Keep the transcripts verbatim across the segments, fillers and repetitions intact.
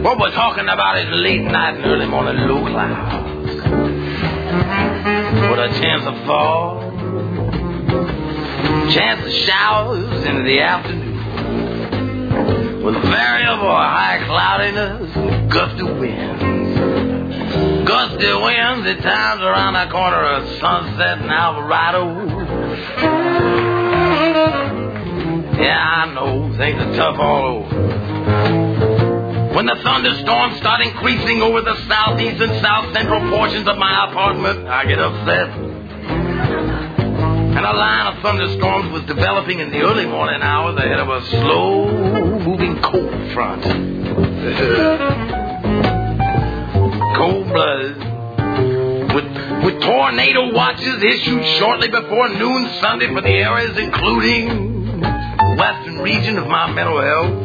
What we're talking about is late night and early morning low clouds with a chance of fall, chance of showers in the afternoon, with variable high cloudiness and gusty winds. Gusty winds at times around the corner of Sunset and Alvarado. Yeah, I know, things are tough all over. When the thunderstorms start increasing over the southeast and south central portions of my apartment, I get upset. And a line of thunderstorms was developing in the early morning hours ahead of a slow-moving cold front. Cold-blooded. With, with tornado watches issued shortly before noon Sunday for the areas including the western region of my mental health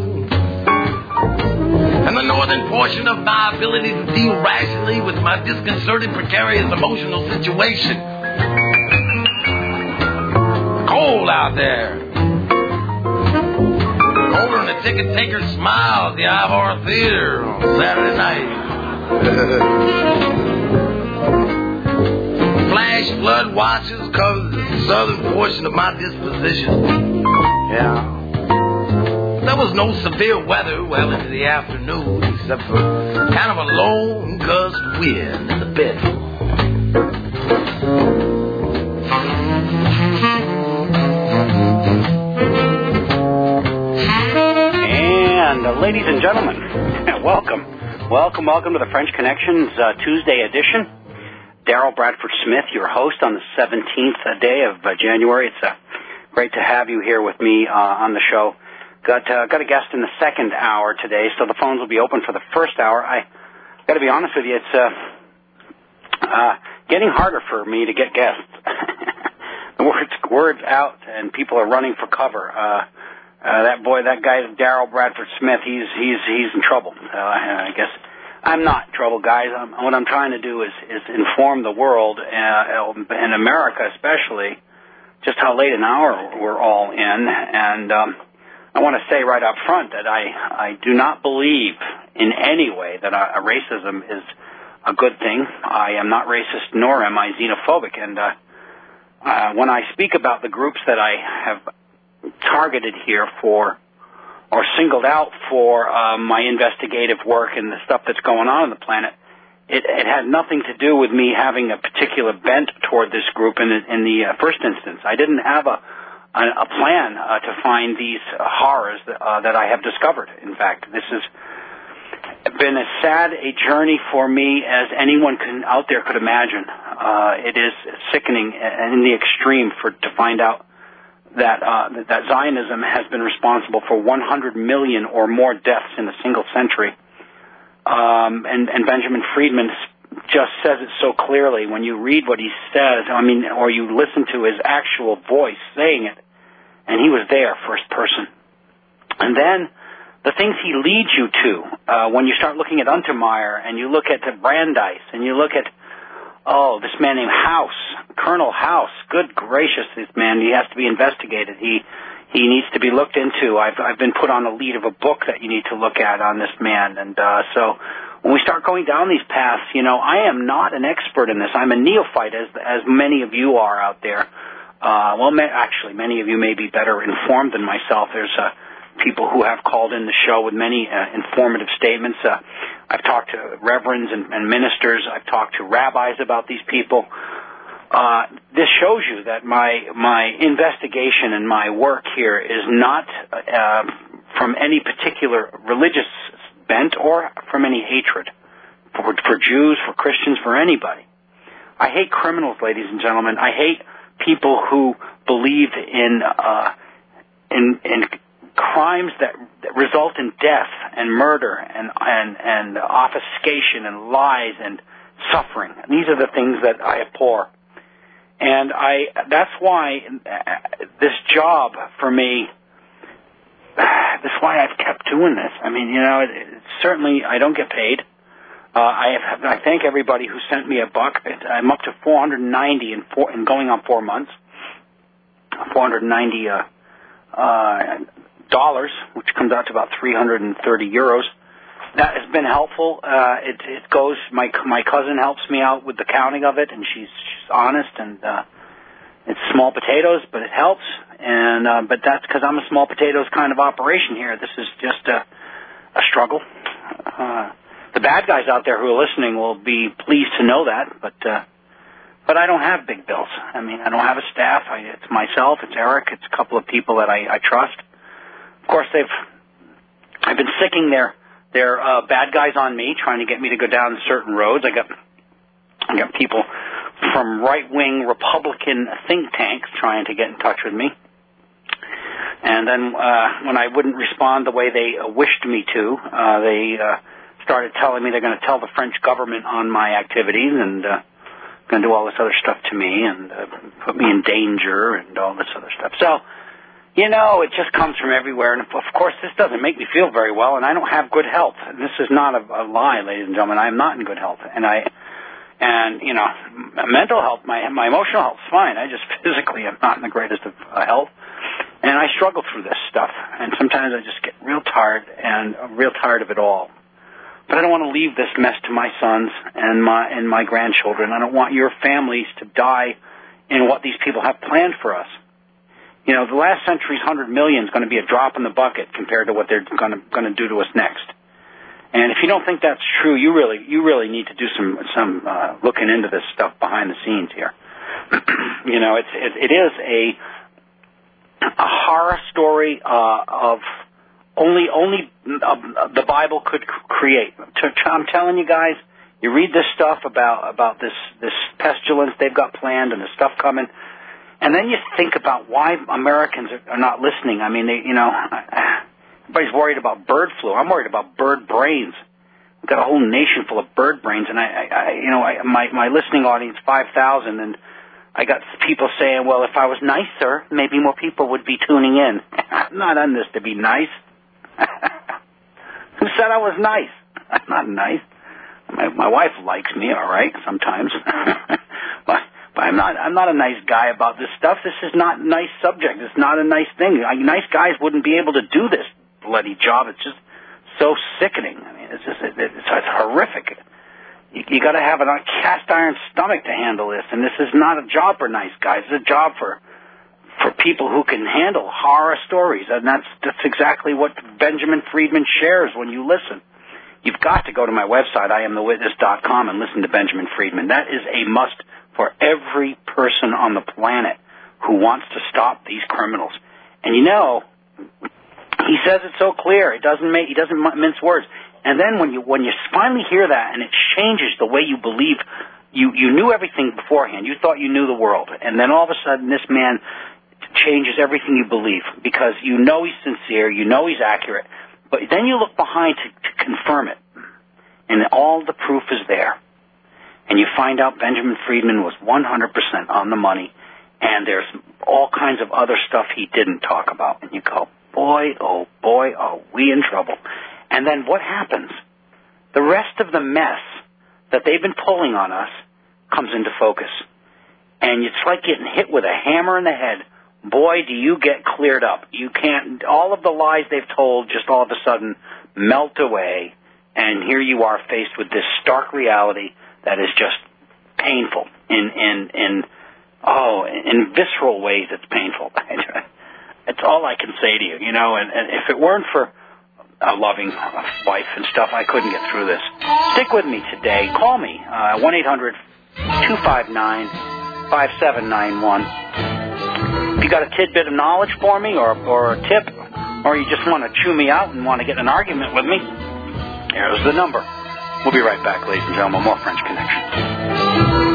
and the northern portion of my ability to deal rationally with my disconcerted, precarious emotional situation. Cold out there. Colder than a ticket taker's smile at the Ivor Theater on Saturday night. Flash flood watches cover the southern portion of my disposition. Yeah. There was no severe weather well into the afternoon, except for kind of a lone gust wind in the bedroom. And uh, ladies and gentlemen, welcome. Welcome, welcome to the French Connections uh, Tuesday edition. Daryl Bradford Smith, your host on the seventeenth day of uh, January. It's uh, great to have you here with me uh, on the show. Got uh, got a guest in the second hour today, so the phones will be open for the first hour. I got to be honest with you, it's uh, uh, getting harder for me to get guests. The word's, word's out, and people are running for cover. Uh, uh, that boy, that guy, Daryl Bradford Smith, he's he's he's in trouble. Uh, I guess I'm not in trouble, guys. I'm, what I'm trying to do is is inform the world, uh, and America especially, just how late an hour we're all in, and. Um, I want to say right up front that I, I do not believe in any way that uh, racism is a good thing. I am not racist, nor am I xenophobic. And uh, uh, when I speak about the groups that I have targeted here for or singled out for uh, my investigative work and the stuff that's going on on the planet, it, it had nothing to do with me having a particular bent toward this group in, in the uh, first instance. I didn't have a a plan uh, to find these uh, horrors that, uh, that I have discovered. In fact, this has been as sad a journey for me as anyone can, out there could imagine. Uh, it is sickening and in the extreme for to find out that uh, that Zionism has been responsible for one hundred million or more deaths in a single century. Um, and, and Benjamin Friedman just says it so clearly when you read what he says, I mean, or you listen to his actual voice saying it, and he was there, first person. And then the things he leads you to, uh, when you start looking at Untermeyer, and you look at Brandeis, and you look at, oh, this man named House, Colonel House, good gracious, this man, he has to be investigated. He he needs to be looked into. I've, I've been put on the lead of a book that you need to look at on this man, and uh, so... when we start going down these paths, you know, I am not an expert in this. I'm a neophyte, as as many of you are out there. Uh, well, ma- actually, many of you may be better informed than myself. There's uh, people who have called in the show with many uh, informative statements. Uh, I've talked to reverends and, and ministers. I've talked to rabbis about these people. Uh, this shows you that my my investigation and my work here is not uh, from any particular religious bent or from any hatred for, for Jews, for Christians, for anybody. I hate criminals, ladies and gentlemen. I hate people who believe in uh, in, in crimes that, that result in death and murder and, and, and obfuscation and lies and suffering. These are the things that I abhor. And I that's why this job for me, that's why I've kept doing this. I mean, you know, it, it, certainly I don't get paid. Uh, I have, I thank everybody who sent me a buck. It, I'm up to four hundred ninety in, four, in going on four months. four hundred ninety uh, uh, dollars, which comes out to about three hundred thirty euros. that has been helpful. Uh, it, it goes. My my cousin helps me out with the counting of it, and she's, she's honest, and uh, it's small potatoes, but it helps. And uh, but that's because I'm a small potatoes kind of operation here. This is just a, a struggle. Uh, the bad guys out there who are listening will be pleased to know that, but uh, but I don't have big bills. I mean, I don't have a staff. I, it's myself. It's Eric. It's a couple of people that I, I trust. Of course, they've I've been sicking their their uh, bad guys on me, trying to get me to go down certain roads. I got I got people from right-wing Republican think tanks trying to get in touch with me. And then uh, when I wouldn't respond the way they uh, wished me to, uh, they uh, started telling me they're going to tell the French government on my activities and uh, going to do all this other stuff to me and uh, put me in danger and all this other stuff. So, you know, it just comes from everywhere. And, of course, this doesn't make me feel very well, and I don't have good health. And this is not a, a lie, ladies and gentlemen. I am not in good health. And, I, and you know, mental health, my, my emotional health is fine. I just physically am not in the greatest of uh, health. And I struggle through this stuff, and sometimes I just get real tired and uh, real tired of it all. But I don't want to leave this mess to my sons and my and my grandchildren. I don't want your families to die in what these people have planned for us. You know, the last century's hundred million is going to be a drop in the bucket compared to what they're going to going to do to us next. And if you don't think that's true, you really you really need to do some some uh, looking into this stuff behind the scenes here. You know, it's it, it is a a horror story uh, of only only uh, the Bible could create. I'm telling you guys, you read this stuff about about this this pestilence they've got planned and the stuff coming, and then you think about why Americans are, are not listening. I mean, they, you know, everybody's worried about bird flu. I'm worried about bird brains. We've got a whole nation full of bird brains, and I, I, I you know, I, my my listening audience five thousand, and I got people saying, well, if I was nicer, maybe more people would be tuning in. I'm not on this to be nice. Who said I was nice? I'm not nice. My, my wife likes me, all right, sometimes. but, but I'm not I'm not a nice guy about this stuff. This is not a nice subject. It's not a nice thing. I, nice guys wouldn't be able to do this bloody job. It's just so sickening. I mean, it's just it, it's, it's horrific. You, you got to have a cast iron stomach to handle this, and this is not a job for nice guys. It's a job for for people who can handle horror stories, and that's that's exactly what Benjamin Friedman shares when you listen. You've got to go to my website, I am the witness dot com, and listen to Benjamin Friedman. That is a must for every person on the planet who wants to stop these criminals. And you know, he says it so clear. It doesn't make he doesn't mince words. And then when you when you finally hear that, and it changes the way you believe, you, you knew everything beforehand. You thought you knew the world. And then all of a sudden this man changes everything you believe because you know he's sincere, you know he's accurate. But then you look behind to, to confirm it. And all the proof is there. And you find out Benjamin Friedman was one hundred percent on the money. And there's all kinds of other stuff he didn't talk about. And you go, boy, oh boy, are we in trouble. And then what happens? The rest of the mess that they've been pulling on us comes into focus. And it's like getting hit with a hammer in the head. Boy, do you get cleared up. You can't, all of the lies they've told just all of a sudden melt away. And here you are faced with this stark reality that is just painful in, in, in oh, in visceral ways it's painful. It's all I can say to you, you know, and, and if it weren't for a loving wife and stuff, I couldn't get through this. Stick with me today. Call me, uh, one eight hundred two five nine five seven nine one. If you got a tidbit of knowledge for me or, or a tip, or you just want to chew me out and want to get in an argument with me, here's the number. We'll be right back, ladies and gentlemen. More French Connection.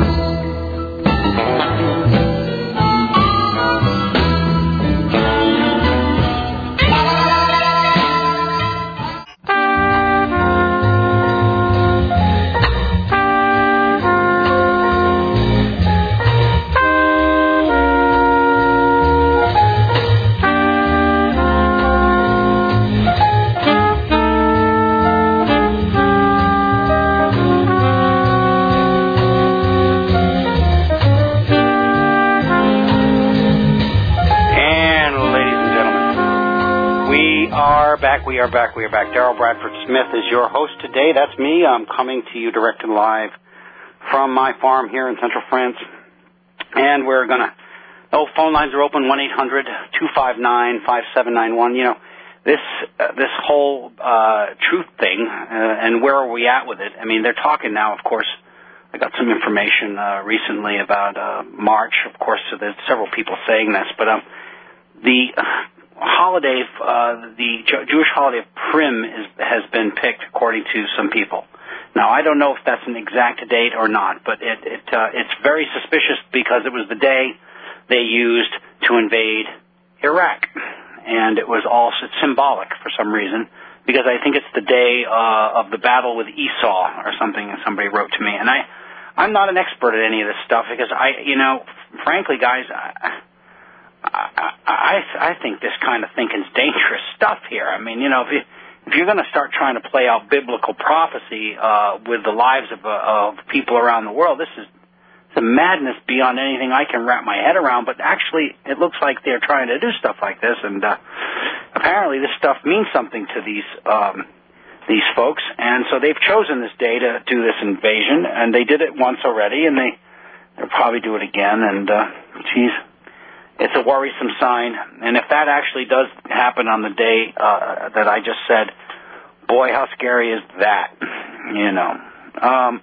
we are back, we are back. Daryl Bradford Smith is your host today. That's me. I'm coming to you direct and live from my farm here in Central France. And we're going to, oh, phone lines are open, one eight hundred two five nine five seven nine one. You know, this uh, this whole uh, truth thing, uh, and where are we at with it? I mean, they're talking now, of course. I got some information uh, recently about uh, March. Of course, so there's several people saying this, but um, the holiday, uh, the Jewish holiday of Purim is, has been picked according to some people. Now, I don't know if that's an exact date or not, but it, it uh, it's very suspicious because it was the day they used to invade Iraq, and it was all symbolic for some reason, because I think it's the day uh, of the battle with Esau or something, and somebody wrote to me. And I, I'm not an expert at any of this stuff because I, you know, frankly, guys, I, I, I, I think this kind of thinking's dangerous stuff here. I mean, you know, if you, if you're going to start trying to play out biblical prophecy uh, with the lives of, uh, of people around the world, this is it's a madness beyond anything I can wrap my head around. But actually, it looks like they're trying to do stuff like this, and uh, apparently this stuff means something to these um, these folks. And so they've chosen this day to do this invasion, and they did it once already, and they they'll probably do it again. And uh, geez. It's a worrisome sign, and if that actually does happen on the day uh, that I just said, boy, how scary is that, you know. Um,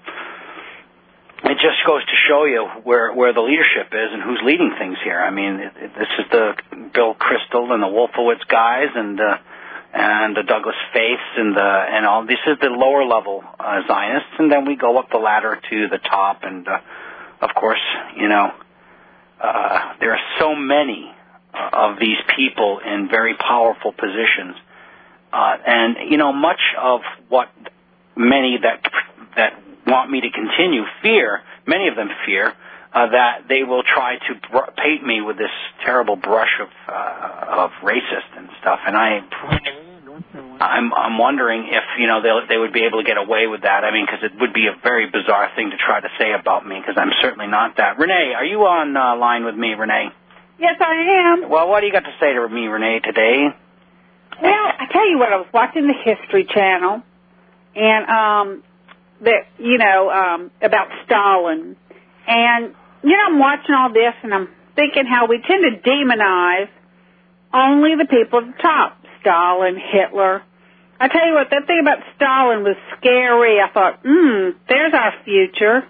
it just goes to show you where, where the leadership is and who's leading things here. I mean, it, it, this is the Bill Kristol and the Wolfowitz guys and uh, and the Douglas Faiths and the and all. This is the lower level uh, Zionists, and then we go up the ladder to the top, and uh, of course, you know. Uh, there are so many uh, of these people in very powerful positions, uh, and you know much of what many that that want me to continue fear. Many of them fear uh, that they will try to br- paint me with this terrible brush of uh, of racist and stuff. And I, I'm I'm wondering if you know they they would be able to get away with that. I mean, because it would be a very bizarre thing to try to say about me, because I'm certainly not that. Renee, are you on uh, line with me, Renee? Yes, I am. Well, what do you got to say to me, Renee, today? Well, I tell you what, I was watching the History Channel, and um, that you know um, about Stalin, and you know I'm watching all this, and I'm thinking how we tend to demonize only the people at the top. Stalin, Hitler. I tell you what, that thing about Stalin was scary. I thought, hmm, there's our future.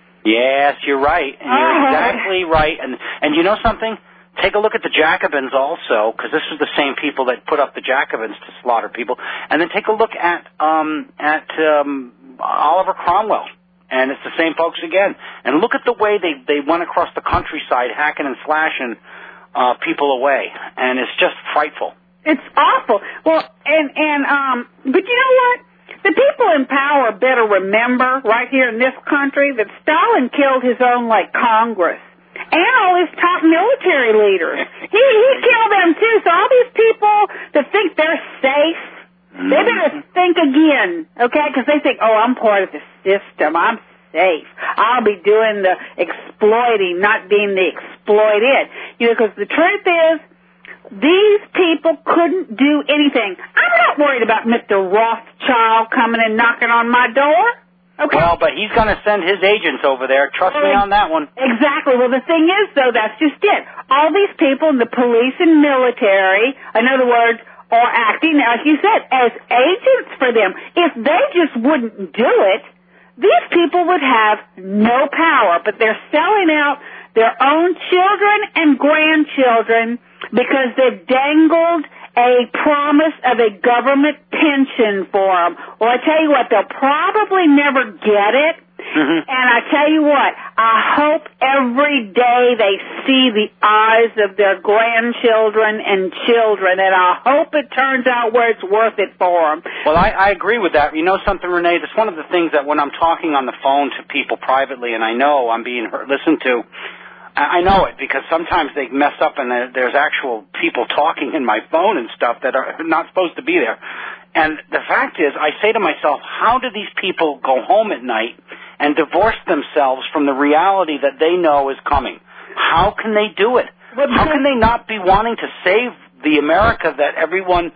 Yes, you're right. And you're oh. exactly right. And and you know something? Take a look at the Jacobins also, because this is the same people that put up the Jacobins to slaughter people. And then take a look at um, at um, Oliver Cromwell. And it's the same folks again. And look at the way they, they went across the countryside hacking and slashing uh, people away. And it's just frightful. It's awful. Well, and, and, um, but you know what? The people in power better remember right here in this country that Stalin killed his own, like, Congress and all his top military leaders. He, he killed them too. So all these people that think they're safe, mm-hmm. they better think again, okay? Because they think, oh, I'm part of the system. I'm safe. I'll be doing the exploiting, not being the exploited. You know, because the truth is, these people couldn't do anything. I'm not worried about Mister Rothschild coming and knocking on my door. Okay. Well, but he's going to send his agents over there. Trust well, me on that one. Exactly. Well, the thing is, though, that's just it. All these people in the police and military, in other words, are acting, as you said, as agents for them. If they just wouldn't do it, these people would have no power. But they're selling out their own children and grandchildren because they've dangled a promise of a government pension for them. Well, I tell you what, they'll probably never get it. Mm-hmm. And I tell you what, I hope every day they see the eyes of their grandchildren and children, and I hope it turns out where it's worth it for them. Well, I, I agree with that. You know something, Renee? That's one of the things that when I'm talking on the phone to people privately, and I know I'm being heard, listened to, I know it because sometimes they mess up and there's actual people talking in my phone and stuff that are not supposed to be there. And the fact is, I say to myself, how do these people go home at night and divorce themselves from the reality that they know is coming? How can they do it? How can they not be wanting to save the America that everyone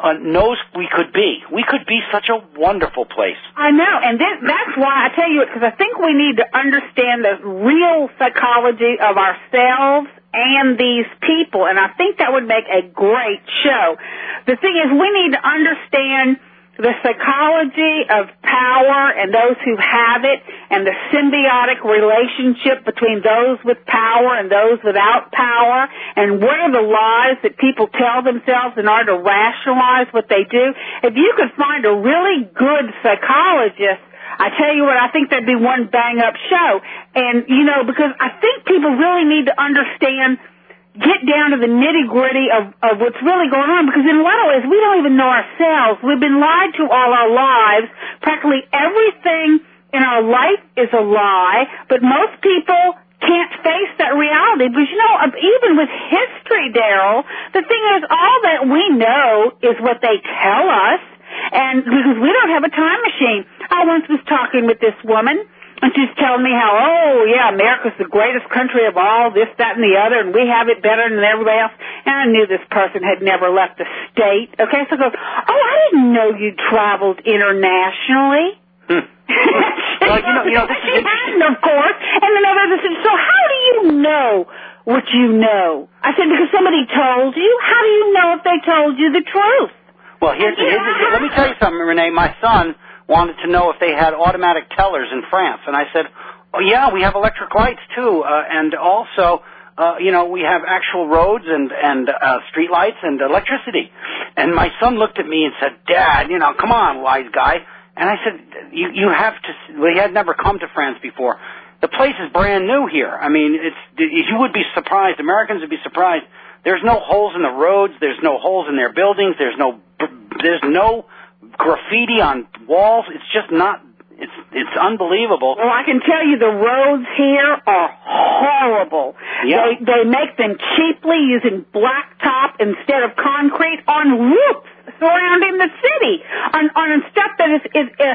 uh, knows we could be. We could be such a wonderful place. I know, and this, that's why I tell you it, because I think we need to understand the real psychology of ourselves and these people, and I think that would make a great show. The thing is, we need to understand the psychology of power and those who have it, and the symbiotic relationship between those with power and those without power, and what are the lies that people tell themselves in order to rationalize what they do. If you could find a really good psychologist, I tell you what, I think that'd be one bang-up show. And, you know, because I think people really need to understand, get down to the nitty-gritty of, of what's really going on, because in a lot of ways we don't even know ourselves. We've been lied to all our lives. Practically everything in our life is a lie, but most people can't face that reality. Because, you know, even with history, Daryl, the thing is, all that we know is what they tell us. And because we don't have a time machine. I once was talking with this woman, and she's telling me how, oh, yeah, America's the greatest country of all, this, that, and the other, and we have it better than everybody else. And I knew this person had never left the state. Okay, so I go, oh, I didn't know you traveled internationally. Hmm. Well, you know, you know, this is she hadn't, of course. And then I said, so how do you know what you know? I said, because somebody told you. How do you know if they told you the truth? Well, here's, here's, here's, let me tell you something, Renee. My son wanted to know if they had automatic tellers in France, and I said, oh, yeah, we have electric lights, too, uh, and also, uh, you know, we have actual roads and, and uh, street lights and electricity. And my son looked at me and said, Dad, you know, come on, wise guy. And I said, you, you have to, well, he had never come to France before. The place is brand new here. I mean, it's, you would be surprised. Americans would be surprised. There's no holes in the roads. There's no holes in their buildings. There's no, there's no graffiti on walls. It's just not, it's, it's unbelievable. Well, I can tell you the roads here are horrible. Yeah. They, they make them cheaply using blacktop instead of concrete on roofs surrounding the city, on, on stuff that is, is uh,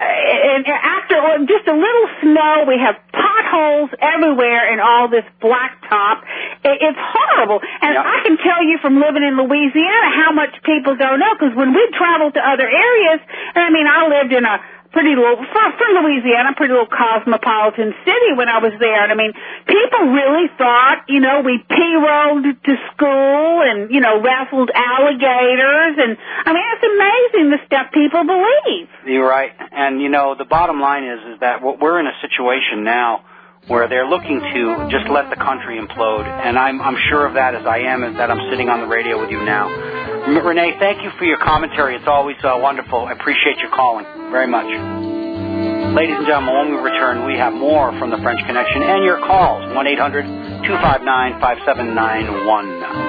uh, after just a little snow, we have potholes everywhere in all this blacktop. It, it's horrible. And yeah. I can tell you from living in Louisiana how much people don't know, because when we travel to other areas, and I mean, I lived in a pretty little, from, from Louisiana, pretty little cosmopolitan city when I was there. And I mean, people really thought, you know, we P-rolled to school and, you know, wrestled alligators. And, I mean, it's amazing the stuff people believe. You're right. And, you know, the bottom line is, is that we're in a situation now where they're looking to just let the country implode. And I'm, I'm sure of that as I am, as that I'm sitting on the radio with you now. Renee, thank you for your commentary. It's always uh, wonderful. I appreciate your calling very much. Ladies and gentlemen, when we return, we have more from the French Connection and your calls. one eight hundred two five nine five seven nine one.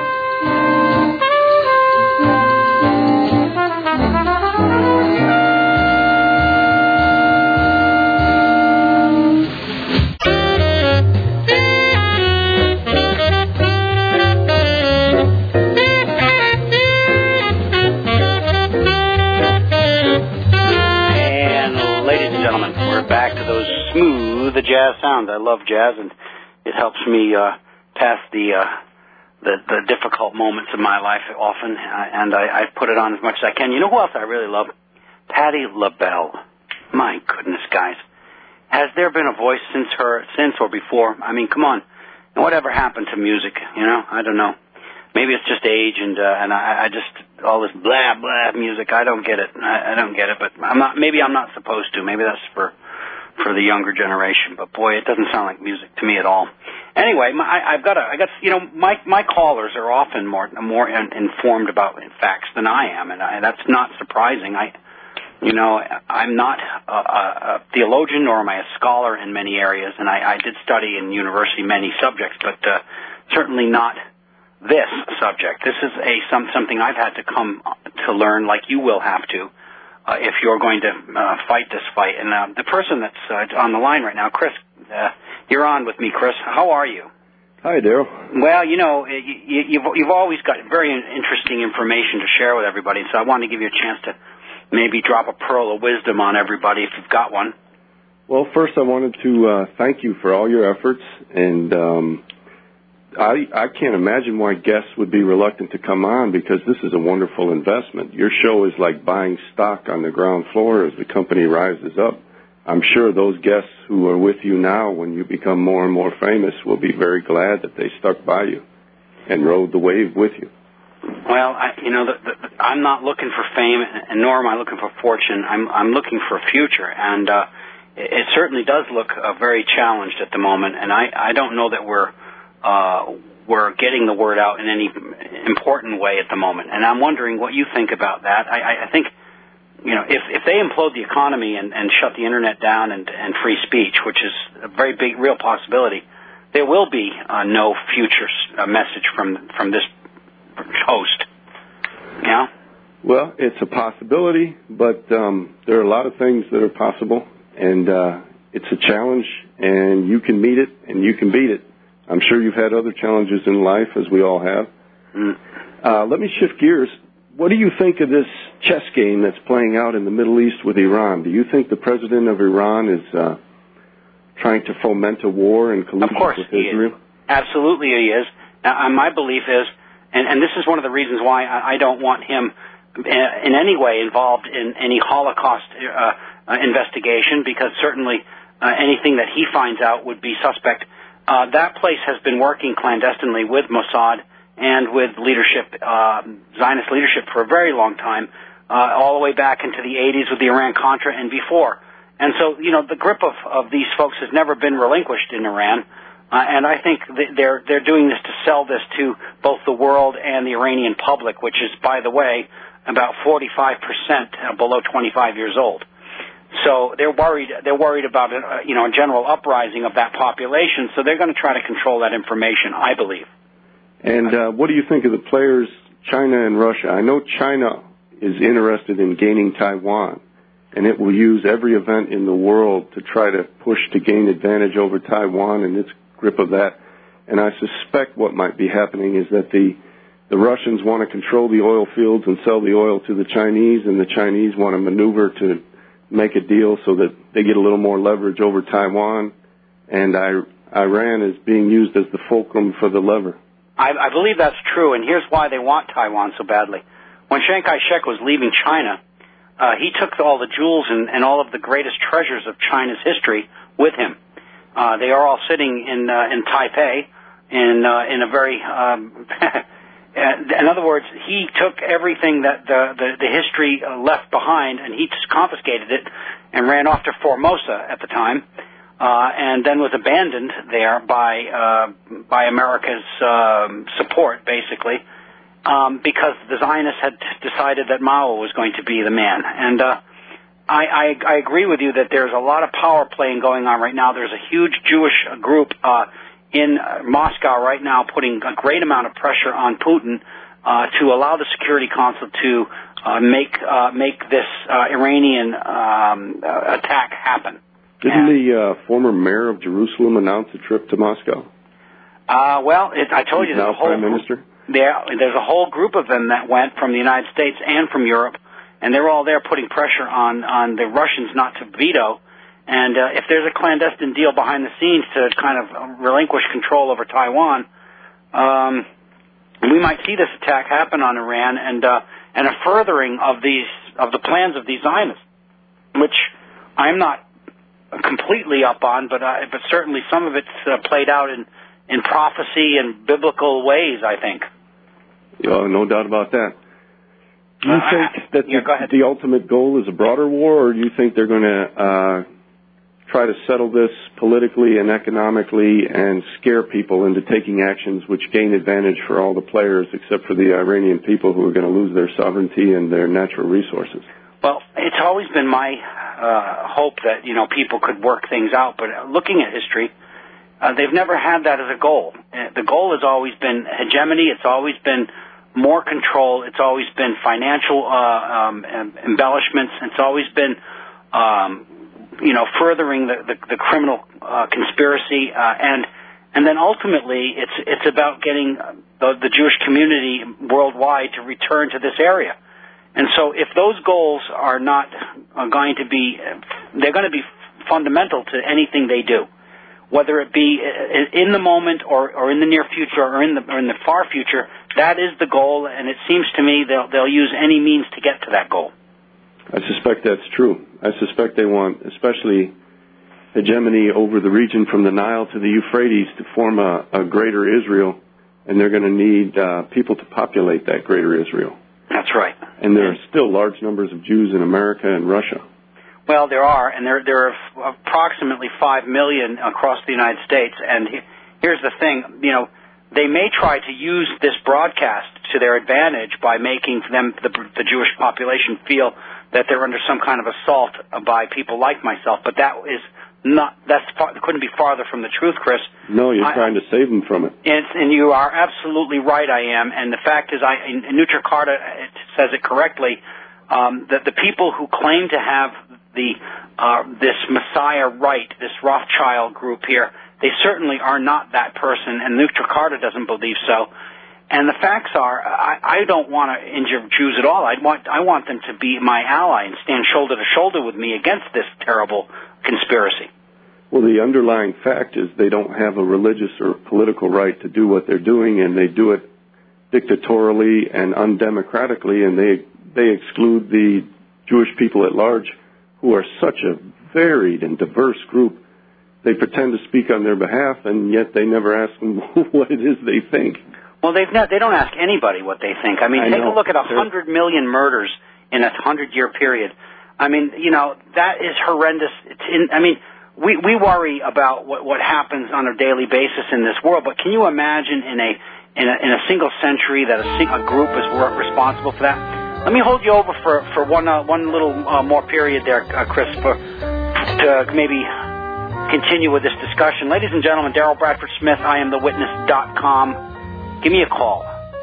Back to those smooth jazz sounds. I love jazz, and it helps me uh, pass the, uh, the the difficult moments of my life often, uh, and I, I put it on as much as I can. You know who else I really love? Patti LaBelle. My goodness, guys. Has there been a voice since her, since or before? I mean, come on. And whatever happened to music, you know? I don't know. Maybe it's just age, and uh, and I, I just, all this blah, blah music, I don't get it. I, I don't get it, but I'm not, maybe I'm not supposed to. Maybe that's for... for the younger generation, but boy, it doesn't sound like music to me at all. Anyway, my, I, I've got a, I got, you know, my my callers are often more more in, informed about facts than I am, and I, that's not surprising. I, you know, I'm not a, a, a theologian, nor am I a scholar in many areas, and I, I did study in university many subjects, but uh, certainly not this subject. This is a some something I've had to come to learn, like you will have to. Uh, if you're going to uh, fight this fight. And uh, the person that's uh, on the line right now, Chris, uh, you're on with me, Chris. How are you? Hi, Daryl. Well, you know, you, you've, you've always got very interesting information to share with everybody, so I wanted to give you a chance to maybe drop a pearl of wisdom on everybody if you've got one. Well, first I wanted to uh, thank you for all your efforts, and um, I, I can't imagine why guests would be reluctant to come on, because this is a wonderful investment. Your show is like buying stock on the ground floor as the company rises up. I'm sure those guests who are with you now, when you become more and more famous, will be very glad that they stuck by you and rode the wave with you. Well, I, you know, the, the, I'm not looking for fame, and nor am I looking for fortune. I'm, I'm looking for a future, and uh, it, it certainly does look uh, very challenged at the moment. And I, I don't know that we're uh, we're getting the word out in any important way at the moment. And I'm wondering what you think about that. I, I, I think, you know, if if they implode the economy and, and shut the internet down and, and free speech, which is a very big, real possibility, there will be uh, no future uh, message from from this host. Yeah. Well, it's a possibility, but um, there are a lot of things that are possible, and uh, it's a challenge, and you can meet it, and you can beat it. I'm sure you've had other challenges in life, as we all have. Mm. Uh, let me shift gears. What do you think of this chess game that's playing out in the Middle East with Iran? Do you think the president of Iran is uh, trying to foment a war and collusion of course with he Israel? Is. Absolutely he is. Uh, my belief is, and, and this is one of the reasons why I, I don't want him in any way involved in any Holocaust uh, uh, investigation, because certainly uh, anything that he finds out would be suspect. Uh, that place has been working clandestinely with Mossad and with leadership, uh, Zionist leadership, for a very long time, uh, all the way back into the eighties with the Iran-Contra and before. And so, you know, the grip of, of these folks has never been relinquished in Iran, uh, and I think they're they're doing this to sell this to both the world and the Iranian public, which is, by the way, about forty-five percent below twenty-five years old. So they're worried. They're worried about a, you know a general uprising of that population. So they're going to try to control that information, I believe. And uh, what do you think of the players, China and Russia? I know China is interested in gaining Taiwan, and it will use every event in the world to try to push to gain advantage over Taiwan and its grip of that. And I suspect what might be happening is that the the Russians want to control the oil fields and sell the oil to the Chinese, and the Chinese want to maneuver to make a deal so that they get a little more leverage over Taiwan, and I, Iran is being used as the fulcrum for the lever. I, I believe that's true, and here's why they want Taiwan so badly. When Chiang Kai-shek was leaving China, uh, he took all the jewels and, and all of the greatest treasures of China's history with him. Uh, they are all sitting in uh, in Taipei in uh, in a very um, in other words, he took everything that the the, the history uh, left behind, and he just confiscated it and ran off to Formosa at the time. Uh, and then was abandoned there by uh, by America's um, support, basically, um, because the Zionists had decided that Mao was going to be the man. And uh, I, I, I agree with you that there's a lot of power playing going on right now. There's a huge Jewish group uh, in Moscow right now putting a great amount of pressure on Putin uh, to allow the Security Council to uh, make uh, make this uh, Iranian um, attack happen. Didn't the uh, former mayor of Jerusalem announce a trip to Moscow? Uh, well, it, I told He's you there's now a whole Prime Minister. There, there's a whole group of them that went from the United States and from Europe, and they're all there putting pressure on on the Russians not to veto. And uh, if there's a clandestine deal behind the scenes to kind of relinquish control over Taiwan, um, we might see this attack happen on Iran, and uh, and a furthering of these of the plans of these Zionists, which I'm not completely up on, but uh, but certainly some of it's uh, played out in, in prophecy and biblical ways, I think. Yeah, no doubt about that. Do you uh, think that yeah, the, the ultimate goal is a broader war, or do you think they're going to uh, try to settle this politically and economically and scare people into taking actions which gain advantage for all the players except for the Iranian people who are going to lose their sovereignty and their natural resources? Well, it's always been my uh, hope that, you know, people could work things out, but looking at history, uh, they've never had that as a goal. Uh, the goal has always been hegemony. It's always been more control. It's always been financial uh, um, embellishments. It's always been, um, you know, furthering the, the, the criminal uh, conspiracy, uh, and and then ultimately it's it's about getting the, the Jewish community worldwide to return to this area. And so if those goals are not are going to be, they're going to be fundamental to anything they do. whether it be in the moment or, or in the near future or in the, or in the far future, that is the goal, and it seems to me they'll, they'll use any means to get to that goal. I suspect that's true. I suspect they want, especially hegemony over the region from the Nile to the Euphrates, to form a, a greater Israel, and they're going to need uh, people to populate that greater Israel. That's right. And there are still large numbers of Jews in America and Russia. Well, there are, and there there are approximately five million across the United States. And here's the thing, you know, they may try to use this broadcast to their advantage by making them, the, the Jewish population, feel that they're under some kind of assault by people like myself. But that is not, that's far, couldn't be farther from the truth, Chris. No, you're I, trying to save them from it. And, and you are absolutely right, I am. And the fact is, I, in, in Nutricarta says it correctly, um, that the people who claim to have the uh, this Messiah right, this Rothschild group here, they certainly are not that person, and Nutricarta doesn't believe so. And the facts are, I, I don't want to injure Jews at all. I want I want them to be my ally and stand shoulder to shoulder with me against this terrible conspiracy. Well, the underlying fact is they don't have a religious or political right to do what they're doing, and they do it dictatorially and undemocratically, and they they exclude the Jewish people at large, who are such a varied and diverse group. They pretend to speak on their behalf, and yet they never ask them what it is they think. Well, they've not, they don't ask anybody what they think. I mean, I take know. a look at a hundred million murders in a hundred-year period. I mean, you know, that is horrendous. It's in, I mean, we we worry about what what happens on a daily basis in this world, but can you imagine in a in a, in a single century that a, a group is responsible for that? Let me hold you over for for one uh, one little uh, more period there, uh, Chris, for to maybe continue with this discussion. Ladies and gentlemen, Daryl Bradford Smith, I am the witness dot com. Give me a call.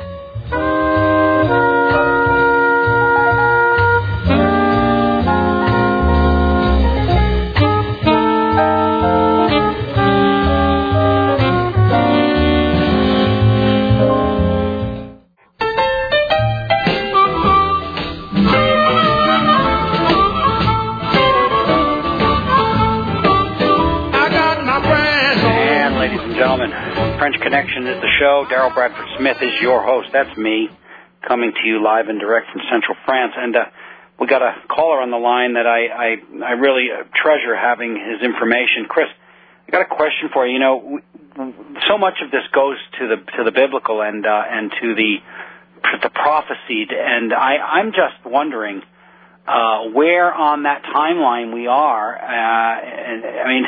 French Connection is the show. Daryl Bradford Smith is your host. That's me, coming to you live and direct from Central France. And uh, we got a caller on the line that I I, I really uh, treasure having his information. Chris, I got a question for you. You know, we, so much of this goes to the to the biblical and uh, and to the the prophesied. And I I'm just wondering uh, where on that timeline we are. Uh, and I mean.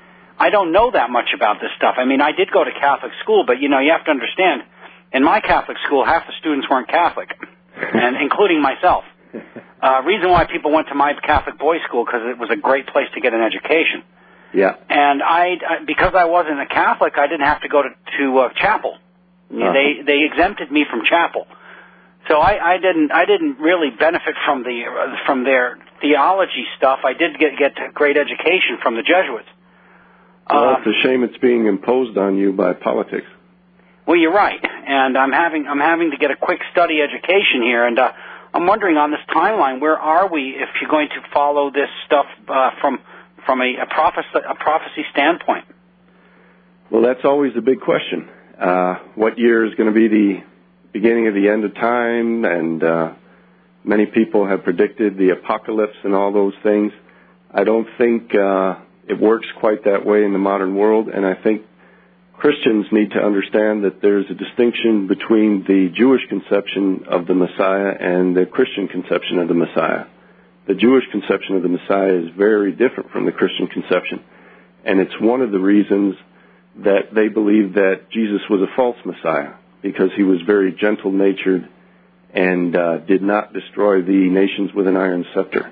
I don't know that much about this stuff. I mean, I did go to Catholic school, but, you know, you have to understand, in my Catholic school, half the students weren't Catholic, and including myself. Uh, reason why people went to my Catholic boys' school, because it was a great place to get an education. Yeah. And I, because I wasn't a Catholic, I didn't have to go to, to uh, chapel. Uh-huh. They they exempted me from chapel. So I, I didn't I didn't really benefit from the uh, from their theology stuff. I did get get great education from the Jesuits. Well, it's a shame it's being imposed on you by politics. Well, you're right, and I'm having I'm having to get a quick study education here, and uh, I'm wondering on this timeline, where are we if you're going to follow this stuff uh, from from a, a, prophecy, a prophecy standpoint? Well, that's always a big question. Uh, what year is going to be the beginning of the end of time? And uh, many people have predicted the apocalypse and all those things. I don't think Uh, It works quite that way in the modern world, and I think Christians need to understand that there's a distinction between the Jewish conception of the Messiah and the Christian conception of the Messiah. The Jewish conception of the Messiah is very different from the Christian conception, and it's one of the reasons that they believe that Jesus was a false Messiah, because he was very gentle-natured and uh, did not destroy the nations with an iron scepter.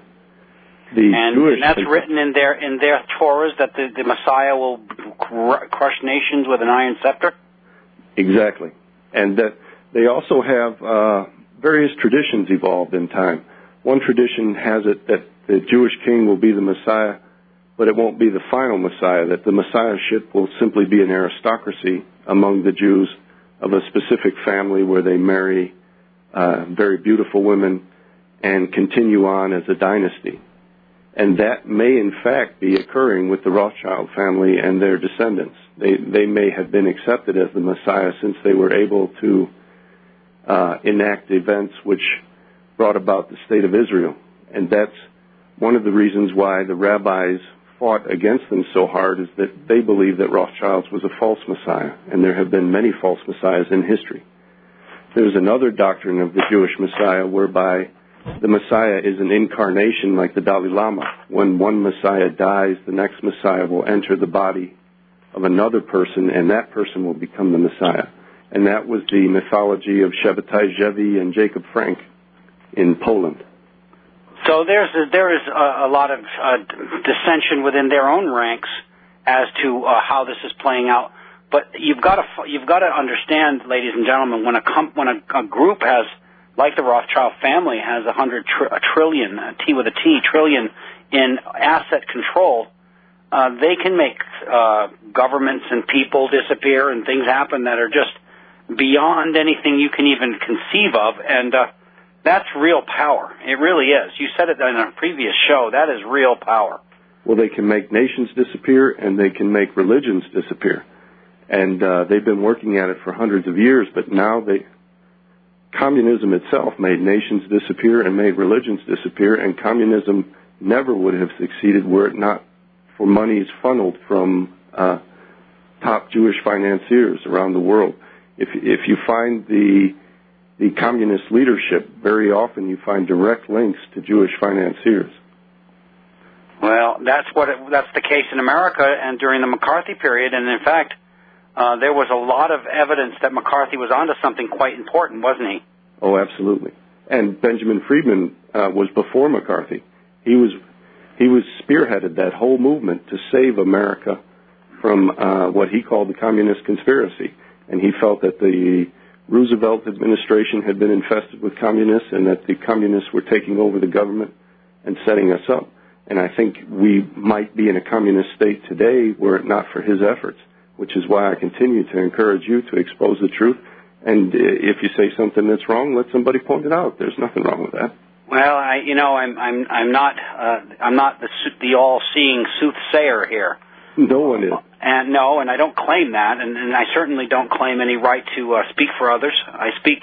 The and, Jewish and that's written in their in their Torahs that the, the Messiah will cr- crush nations with an iron scepter? Exactly. And that they also have uh, various traditions evolved in time. One tradition has it that the Jewish king will be the Messiah, but it won't be the final Messiah, that the Messiahship will simply be an aristocracy among the Jews of a specific family where they marry uh, very beautiful women and continue on as a dynasty. And that may, in fact, be occurring with the Rothschild family and their descendants. They they may have been accepted as the Messiah since they were able to uh, enact events which brought about the state of Israel. And that's one of the reasons why the rabbis fought against them so hard, is that they believe that Rothschilds was a false Messiah, and there have been many false Messiahs in history. There's another doctrine of the Jewish Messiah whereby the Messiah is an incarnation like the Dalai Lama. When one Messiah dies, the next Messiah will enter the body of another person, and that person will become the Messiah. And that was the mythology of Shabbatai Zevi and Jacob Frank in Poland. So there's a, there is a, a lot of uh, dissension within their own ranks as to uh, how this is playing out. But you've got to you've got to understand, ladies and gentlemen, when a comp, when a, a group has, like the Rothschild family, has a hundred tr- a trillion, a T with a T, trillion in asset control, uh, they can make uh, governments and people disappear and things happen that are just beyond anything you can even conceive of, and uh, that's real power. It really is. You said it in a previous show. That is real power. Well, they can make nations disappear, and they can make religions disappear. And uh, they've been working at it for hundreds of years, but now they... Communism itself made nations disappear and made religions disappear, and communism never would have succeeded were it not for monies funneled from uh, top Jewish financiers around the world. If, if you find the the communist leadership, very often you find direct links to Jewish financiers. Well, that's what it, that's the case in America and during the McCarthy period, and in fact, uh, there was a lot of evidence that McCarthy was onto something quite important, wasn't he? Oh, absolutely. And Benjamin Friedman uh, was before McCarthy. He was he was spearheaded that whole movement to save America from uh, what he called the communist conspiracy, and he felt that the Roosevelt administration had been infested with communists and that the communists were taking over the government and setting us up. And I think we might be in a communist state today were it not for his efforts, which is why I continue to encourage you to expose the truth. And if you say something that's wrong, let somebody point it out. There's nothing wrong with that. Well, I, you know, I'm, I'm, I'm not, uh, I'm not the, the all-seeing soothsayer here. No one is. And no, and I don't claim that, and, and I certainly don't claim any right to uh, speak for others. I speak,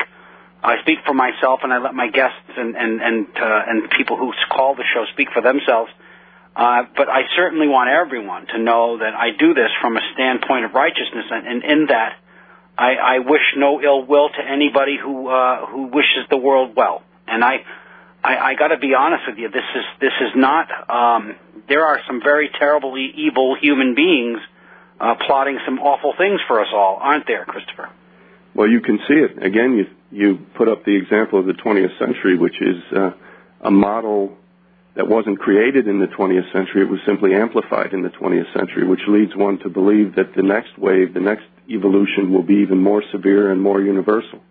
I speak for myself, and I let my guests and and and, uh, and people who call the show speak for themselves. Uh, but I certainly want everyone to know that I do this from a standpoint of righteousness, and, and in that, I, I wish no ill will to anybody who uh, who wishes the world well. And I, I, I got to be honest with you. This is this is not. Um, there are some very terrible, evil human beings uh, plotting some awful things for us all, aren't there, Christopher? Well, you can see it. Again, you you put up the example of the twentieth century, which is uh, a model that wasn't created in the twentieth century. It was simply amplified in the twentieth century, which leads one to believe that the next wave, the next evolution, will be even more severe and more universal.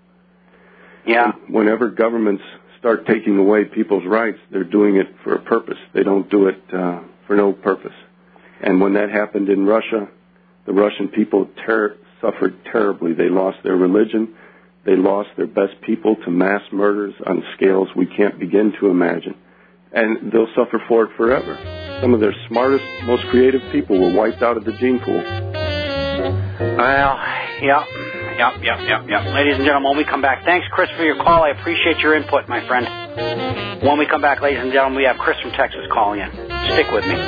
Yeah. And whenever governments start taking away people's rights, they're doing it for a purpose. They don't do it uh, for no purpose. And when that happened in Russia, the Russian people ter- suffered terribly. They lost their religion. They lost their best people to mass murders on scales we can't begin to imagine. And they'll suffer for it forever. Some of their smartest, most creative people were wiped out of the gene pool. Well, yeah, yep, yep, yep, yep. Ladies and gentlemen, when we come back, thanks, Chris, for your call. I appreciate your input, my friend. When we come back, ladies and gentlemen, we have Chris from Texas calling in. Stick with me.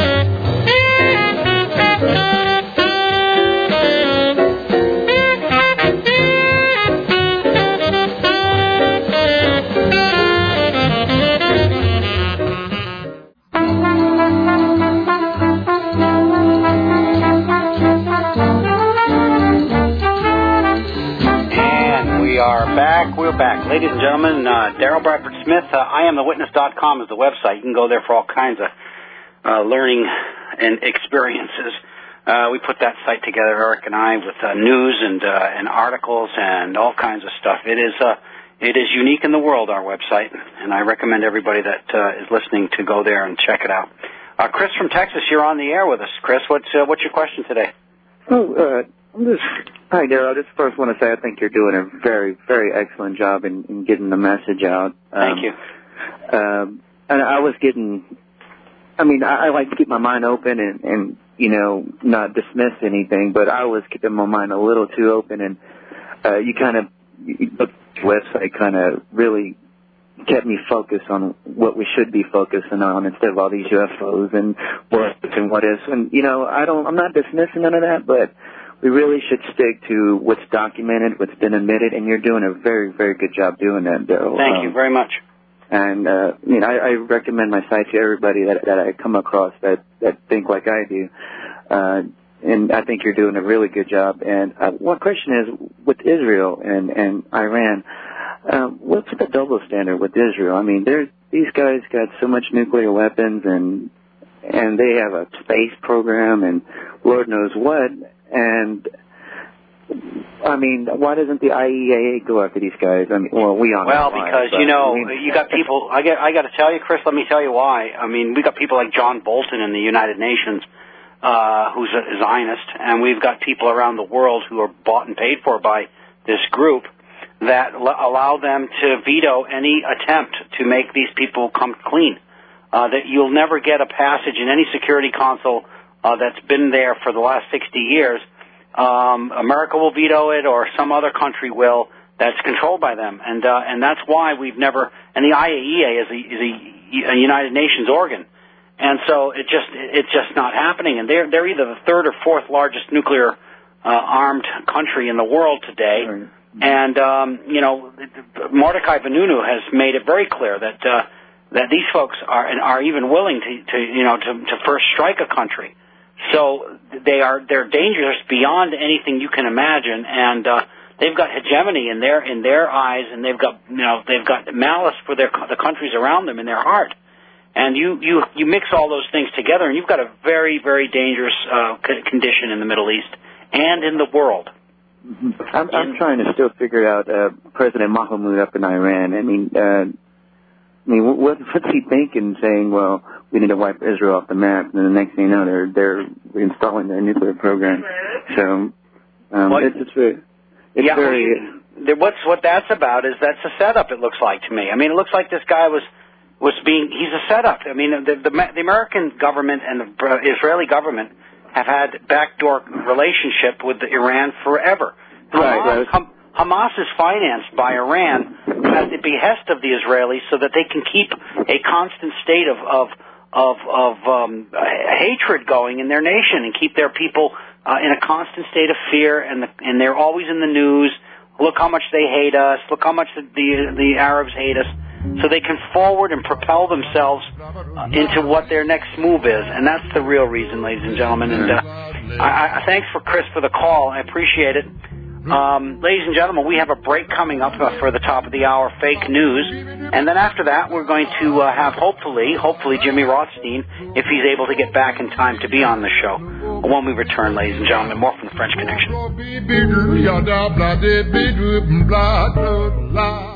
Back, we're back. Ladies and gentlemen, uh, Daryl Bradford Smith, uh, I am the witness dot com is the website. You can go there for all kinds of uh, learning and experiences. Uh, we put that site together, Eric and I, with uh, news and uh, and articles and all kinds of stuff. It is uh, it is unique in the world, our website, and I recommend everybody that uh, is listening to go there and check it out. Uh, Chris from Texas, you're on the air with us. Chris, what's uh, what's your question today? Oh, uh, I'm just, hi, Daryl. I just first want to say I think you're doing a very, very excellent job in, in getting the message out. Thank um, you. Um, and I was getting I mean, I, I like to keep my mind open and, and, you know, not dismiss anything, but I was keeping my mind a little too open, and uh, you kind of, the website kind of really kept me focused on what we should be focusing on instead of all these U F Os and what ifs and what ifs. And, you know, I don't, I'm not dismissing none of that, but we really should stick to what's documented, what's been admitted, and you're doing a very, very good job doing that, Daryl. Thank um, you very much. And, uh, I mean, I, I recommend my site to everybody that, that I come across that, that think like I do. Uh, and I think you're doing a really good job. And uh, one question is, with Israel and, and Iran, um, what's the double standard with Israel? I mean, they're, these guys got so much nuclear weapons, and and they have a space program and Lord knows what. And I mean, why doesn't the I E A A go after these guys? I mean, well, we on well line, because but, you know I mean, you got people. I get. I got to tell you, Chris. Let me tell you why. I mean, we got people like John Bolton in the United Nations, uh, who's a Zionist, and we've got people around the world who are bought and paid for by this group that l- allow them to veto any attempt to make these people come clean. Uh, that you'll never get a passage in any Security Council uh, that's been there for the last sixty years. Um, America will veto it, or some other country will that's controlled by them, and uh, and that's why we've never. And the I A E A is a, is a, a United Nations organ, and so it just it's just not happening. And they're they're either the third or fourth largest nuclear uh, armed country in the world today. Right. And um, you know, Mordecai Vanunu has made it very clear that uh, that these folks are and are even willing to, to you know to, to first strike a country. So they are they're dangerous beyond anything you can imagine, and uh, they've got hegemony in their in their eyes, and they've got you know they've got malice for their the countries around them in their heart. And you you you mix all those things together, and you've got a very very dangerous uh, condition in the Middle East and in the world. I'm, I'm trying to still figure out uh, President Mahmoud up in Iran. I mean, uh, I mean, what, what's he thinking? Saying, "Well, we need to wipe Israel off the map," and then the next thing you know, they're they're reinstalling their nuclear program. So um, well, it's, it's very, it's yeah, very. Well, what's what that's about is that's a setup. It looks like to me. I mean, it looks like this guy was was being he's a setup. I mean, the the, the American government and the Israeli government have had backdoor relationship with Iran forever. Right, Hamas, right. Ham, Hamas is financed by Iran at the behest of the Israelis so that they can keep a constant state of of of, of um, hatred going in their nation and keep their people uh, in a constant state of fear, and the, and they're always in the news. Look how much they hate us. Look how much the the, the Arabs hate us. So they can forward and propel themselves uh, into what their next move is, and that's the real reason, ladies and gentlemen. And uh, I, I, thanks for Chris for the call. I appreciate it. Um, ladies and gentlemen, we have a break coming up uh, for the top of the hour, fake news, and then after that, we're going to uh, have hopefully, hopefully Jimmy Rothstein, if he's able to get back in time to be on the show. When we return, ladies and gentlemen, more from the French Connection.